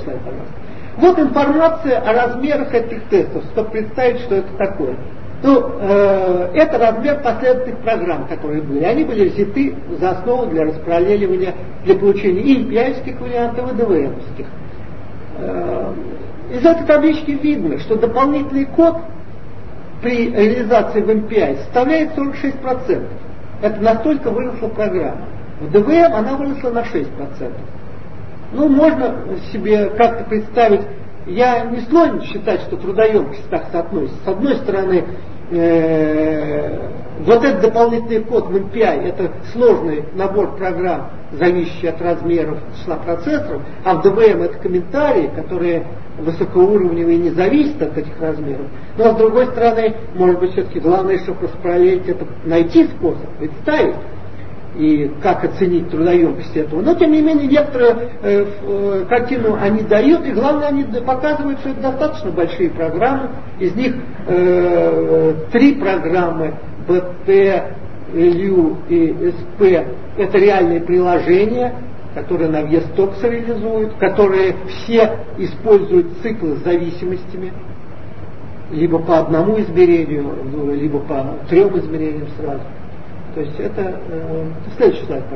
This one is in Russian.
слайд, пожалуйста. Вот информация о размерах этих тестов, чтобы представить, что это такое. Это размер последовательных программ, которые были. Они были взяты за основу для распараллеливания, для получения и MPI-ских вариантов, и ДВМ-ских. Из этой таблички видно, что дополнительный код при реализации в MPI составляет 46%. Это настолько выросла программа. В ДВМ она выросла на 6%. Можно себе как-то представить, я не склонен считать, что трудоемкость так соотносится. С одной стороны, вот этот дополнительный код в MPI это сложный набор программ, зависящий от размеров числа процессоров, а в ДВМ это комментарии, которые высокоуровневые, не зависят от этих размеров. Но с другой стороны, может быть, все-таки главное, чтобы распараллелить это, найти способ, представить, и как оценить трудоемкость этого. Но, тем не менее, некоторую картину они дают, и главное, они показывают, что это достаточно большие программы. Из них 3 программы, BP, LU и SP, это реальные приложения, которые на VS-Tox реализуют, которые все используют циклы с зависимостями, либо по одному измерению, либо по 3 измерениям сразу. То есть это следующий слайд.